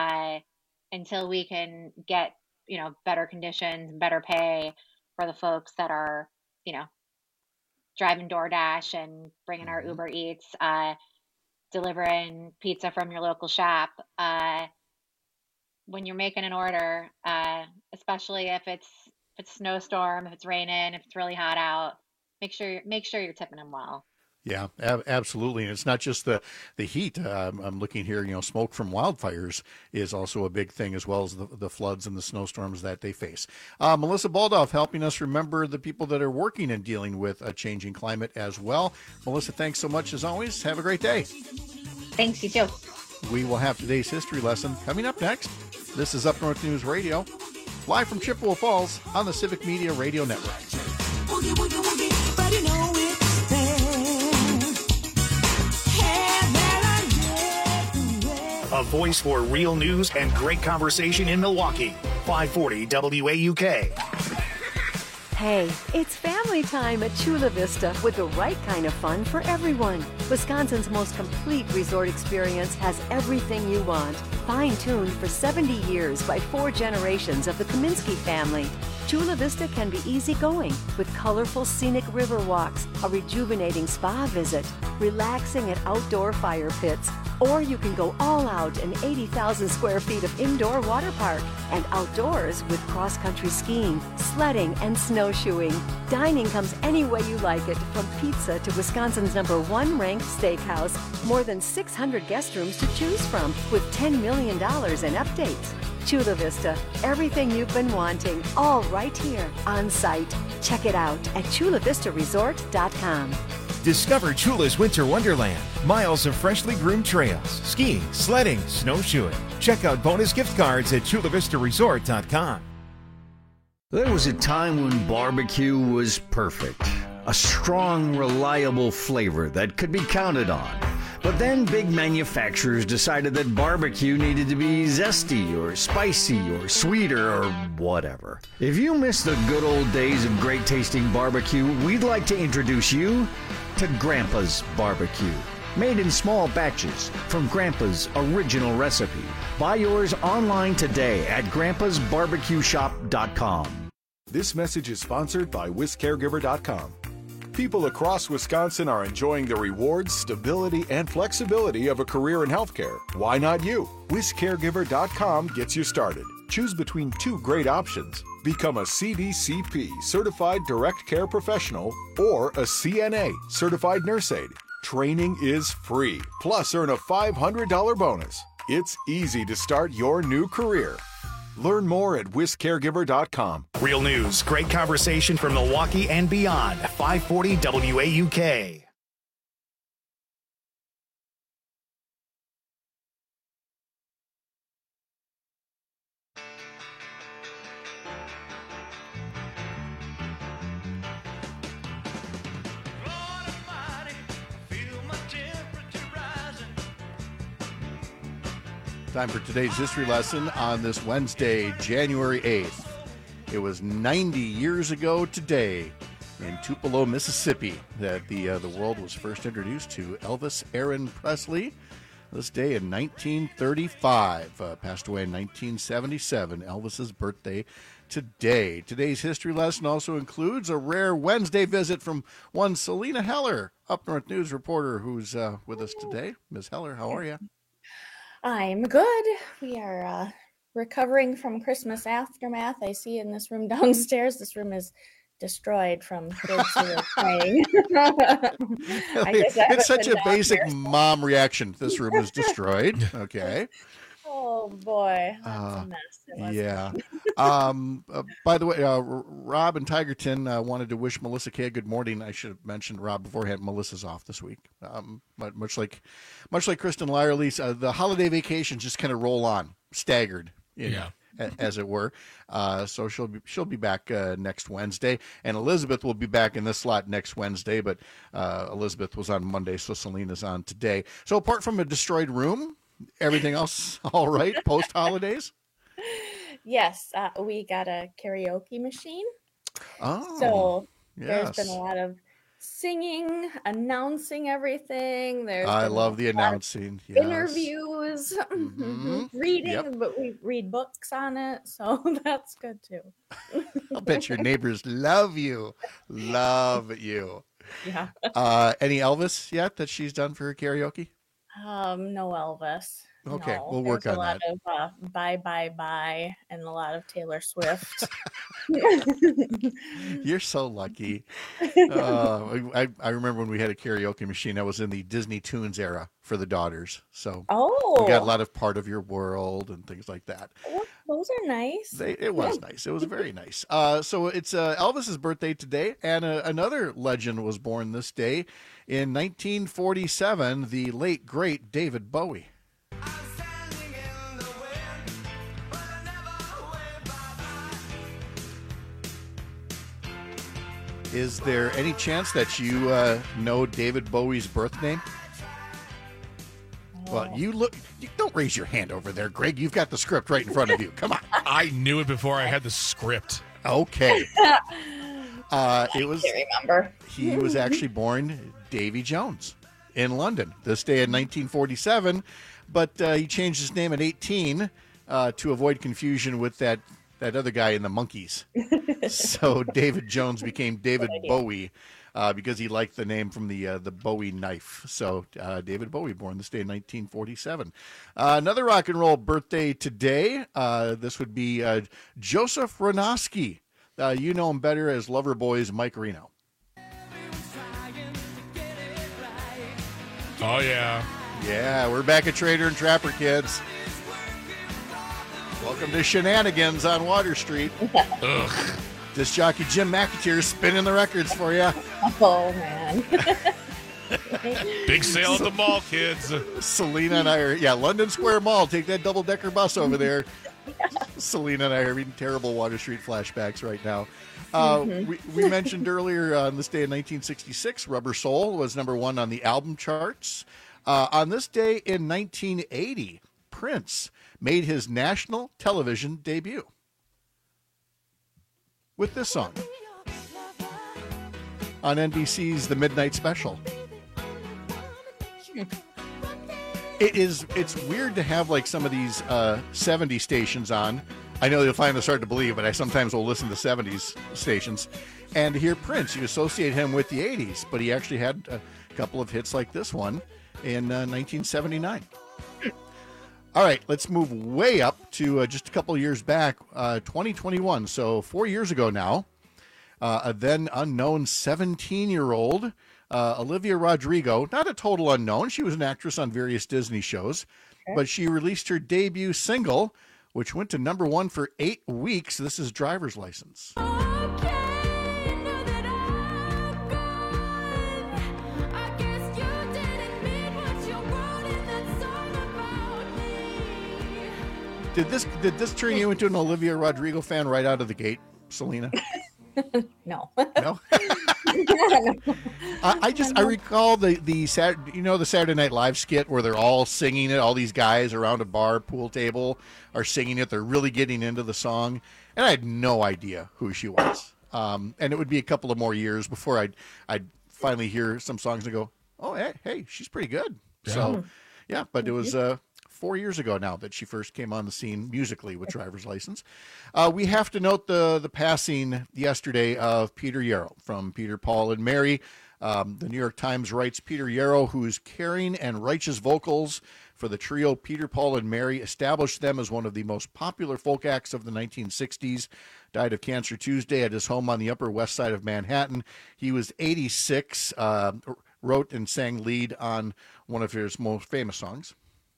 until we can get, better conditions, better pay for the folks that are, driving DoorDash and bringing our Uber Eats, delivering pizza from your local shop. When you're making an order, especially if it's snowstorm, if it's raining, if it's really hot out, make sure you're tipping them well. Yeah, absolutely. And it's not just the heat. I'm looking here, smoke from wildfires is also a big thing, as well as the floods and the snowstorms that they face. Melissa Baldoff helping us remember the people that are working and dealing with a changing climate as well. Melissa, thanks so much as always. Have a great day. Thanks, you too. We will have today's history lesson coming up next. This is Up North News Radio, live from Chippewa Falls on the Civic Media Radio Network. Woogie, woogie, woogie, but you know it's there. A voice for real news and great conversation in Milwaukee. 540 WAUK. Hey, it's family time at Chula Vista with the right kind of fun for everyone. Wisconsin's most complete resort experience has everything you want. Fine-tuned for 70 years by 4 generations of the Kaminsky family. Chula Vista can be easygoing with colorful scenic river walks, a rejuvenating spa visit, relaxing at outdoor fire pits, or you can go all out in 80,000 square feet of indoor water park and outdoors with cross-country skiing, sledding, and snowshoeing. Dining comes any way you like it, from pizza to Wisconsin's #1 ranked steakhouse. More than 600 guest rooms to choose from with $10 million in updates. Chula Vista, everything you've been wanting, all right here on site. Check it out at chulavistaresort.com. Discover Chula's Winter Wonderland. Miles of freshly groomed trails, skiing, sledding, snowshoeing. Check out bonus gift cards at chulavistaresort.com. There was a time when barbecue was perfect. A strong, reliable flavor that could be counted on. But then big manufacturers decided that barbecue needed to be zesty or spicy or sweeter or whatever. If you miss the good old days of great tasting barbecue, we'd like to introduce you to Grandpa's Barbecue. Made in small batches from Grandpa's original recipe. Buy yours online today at grandpasbarbecueshop.com. This message is sponsored by WisCaregiver.com. People across Wisconsin are enjoying the rewards, stability, and flexibility of a career in healthcare. Why not you? WisCaregiver.com gets you started. Choose between 2 great options. Become a CDCP, Certified Direct Care Professional, or a CNA, Certified Nurse Aide. Training is free, plus earn a $500 bonus. It's easy to start your new career. Learn more at WisCaregiver.com. Real news, great conversation from Milwaukee and beyond. 540 WAUK. Time for today's history lesson on this Wednesday, January 8th. It was 90 years ago today in Tupelo, Mississippi, that the world was first introduced to Elvis Aaron Presley. This day in 1935, passed away in 1977, Elvis's birthday today. Today's history lesson also includes a rare Wednesday visit from one Selena Heller, Up North News reporter, who's with us today. Ms. Heller, how are you? I'm good. We are recovering from Christmas aftermath. I see in this room downstairs, this room is destroyed from kids who are playing. It's such a basic mom reaction. This room is destroyed. Okay. Oh boy, that's a mess. Yeah. By the way, Rob and Tigerton wanted to wish Melissa Kay a good morning. I should have mentioned Rob beforehand. Melissa's off this week. But much like Kristen Lyerly, the holiday vacations just kind of roll on, staggered. As it were. So she'll be back next Wednesday, and Elizabeth will be back in this slot next Wednesday. But Elizabeth was on Monday, so Selena's on today. So apart from a destroyed room, everything else all right post holidays? Yes, we got a karaoke machine. Oh, so yes. There's been a lot of singing, announcing everything. I love the announcing. Yes. Interviews, reading, Yep. but we read books on it, so that's good too. I'll bet your neighbors love you. Love you. Yeah. Any Elvis yet that she's done for her karaoke? No Elvis. Okay, No. we'll work There's on that. a lot of Bye Bye Bye and a lot of Taylor Swift. You're so lucky. I remember when we had a karaoke machine. I was in the Disney Tunes era for the daughters. So we got a lot of Part of Your World and things like that. Those are nice. It was nice. It was very nice. So it's Elvis's birthday today, and another legend was born this day. In 1947, the late, great David Bowie. Is there any chance that you know David Bowie's birth name? Well, you don't raise your hand over there, Greg. You've got the script right in front of you. Come on. I knew it before I had the script. Okay. It was. I can't remember. He was actually born Davy Jones in London this day in 1947, but he changed his name at 18 to avoid confusion with that other guy in the Monkees. So David Jones became David Bowie because he liked the name from the Bowie knife. So David Bowie, born this day in 1947. Another rock and roll birthday today. This would be Joseph Ronosky. You know him better as Loverboy's Mike Reno. Oh, yeah. Yeah, we're back at Trader and Trapper, kids. Welcome to Shenanigans on Water Street. Ugh. Disc jockey Jim McAteer spinning the records for you. Oh, man. Big sale at the mall, kids. Selena and I are, London Square Mall. Take that double-decker bus over there. Selena and I are having terrible Water Street flashbacks right now. We mentioned earlier on this day in 1966, Rubber Soul was #1 on the album charts. On this day in 1980, Prince made his national television debut with this song on NBC's The Midnight Special. It's weird to have like some of these 70s stations on. I know you'll find this hard to believe, but I sometimes will listen to 70s stations and hear Prince. You associate him with the 80s, but he actually had a couple of hits like this one in 1979. All right, let's move way up to just a couple of years back, 2021. So 4 years ago now, a then unknown 17-year-old Olivia Rodrigo, not a total unknown. She was an actress on various Disney shows, but she released her debut single, which went to #1 for 8 weeks. This is Driver's License. Did this turn you into an Olivia Rodrigo fan right out of the gate, Selena? No. No. I recall the Saturday Night Live skit where they're all singing it. All these guys around a bar pool table are singing it. They're really getting into the song, and I had no idea who she was. And it would be a couple of more years before I'd finally hear some songs and go, "Oh, hey, she's pretty good." Yeah. So, yeah, but it was 4 years ago now that she first came on the scene musically with Driver's License. We have to note the passing yesterday of Peter Yarrow from Peter, Paul, and Mary. The New York Times writes Peter Yarrow, whose caring and righteous vocals for the trio Peter, Paul, and Mary established them as one of the most popular folk acts of the 1960s, died of cancer Tuesday at his home on the Upper West Side of Manhattan. He was 86, wrote and sang lead on one of his most famous songs.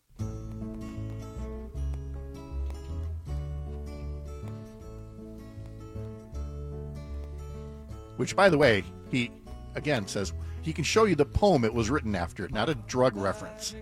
Which, by the way, he again says he can show you the poem it was written after, not a drug reference.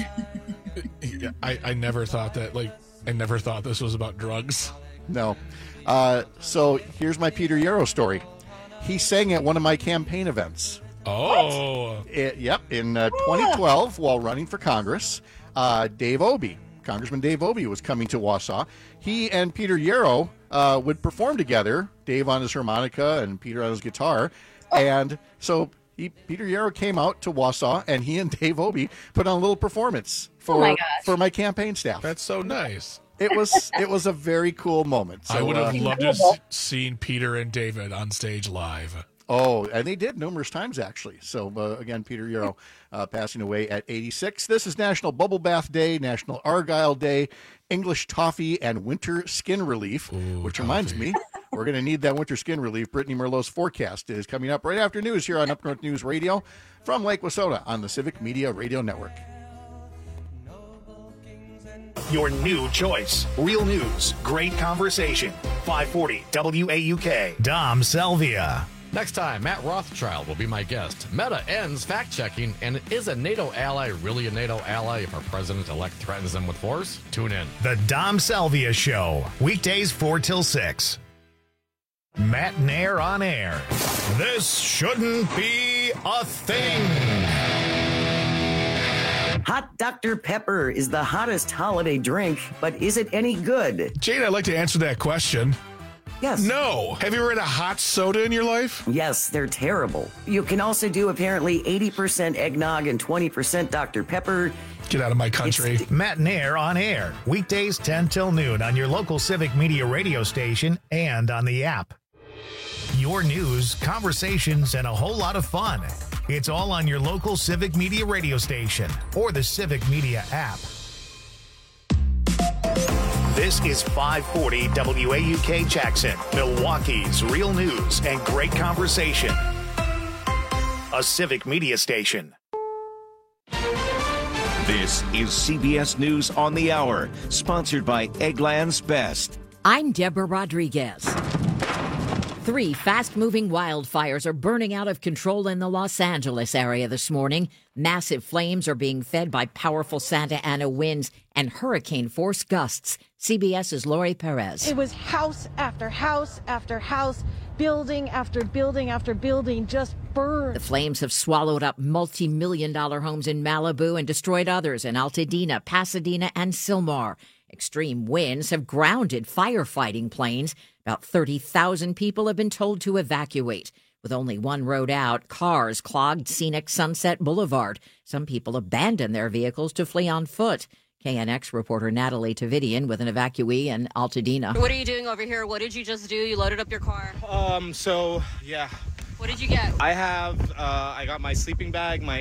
I never thought that. I never thought this was about drugs. No. So here's my Peter Yarrow story. He sang at one of my campaign events. Oh. Yep. In 2012, while running for Congress, Dave Obey, Congressman Dave Obey, was coming to Wausau. He and Peter Yarrow would perform together, Dave on his harmonica and Peter on his guitar. And so Peter Yarrow came out to Wausau, and he and Dave Obey put on a little performance for my campaign staff. That's so nice. It was a very cool moment. So, I would have loved to have seen Peter and David on stage live. Oh, and they did numerous times, actually. So, again, Peter Yarrow passing away at 86. This is National Bubble Bath Day, National Argyle Day, English Toffee, and Winter Skin Relief, which reminds me, we're going to need that winter skin relief. Brittany Merlot's forecast is coming up right after news here on Up North News Radio from Lake Wissota on the Civic Media Radio Network. Your new choice. Real news, great conversation. 540 WAUK. Dom Selvia. Next time, Matt Rothschild will be my guest. Meta ends fact-checking, and is a NATO ally really a NATO ally if our president-elect threatens them with force? Tune in. The Dom Selvia Show. Weekdays 4 till 6. Matt Nair on air. This shouldn't be a thing. Hot Dr. Pepper is the hottest holiday drink, but is it any good? Jade, I'd like to answer that question. Yes. No. Have you ever had a hot soda in your life? Yes, they're terrible. You can also do apparently 80% eggnog and 20% Dr. Pepper. Get out of my country. Matt Nair on air. Weekdays 10 till noon on your local Civic Media radio station and on the app. Your news, conversations, and a whole lot of fun. It's all on your local Civic Media radio station or the Civic Media app. This is 540 WAUK Jackson, Milwaukee's real news and great conversation. A Civic Media station. This is CBS News on the Hour, sponsored by Eggland's Best. I'm Deborah Rodriguez. 3 fast-moving wildfires are burning out of control in the Los Angeles area this morning. Massive flames are being fed by powerful Santa Ana winds and hurricane-force gusts. CBS's Lori Perez. It was house after house after house, building after building after building just burned. The flames have swallowed up multi-million-dollar homes in Malibu and destroyed others in Altadena, Pasadena, and Sylmar. Extreme winds have grounded firefighting planes. About 30,000 people have been told to evacuate. With only one road out, cars clogged scenic Sunset Boulevard. Some people abandoned their vehicles to flee on foot. KNX reporter Natalie Tavidian with an evacuee in Altadena. What are you doing over here? What did you just do? You loaded up your car. So, yeah. What did you get? I got my sleeping bag, my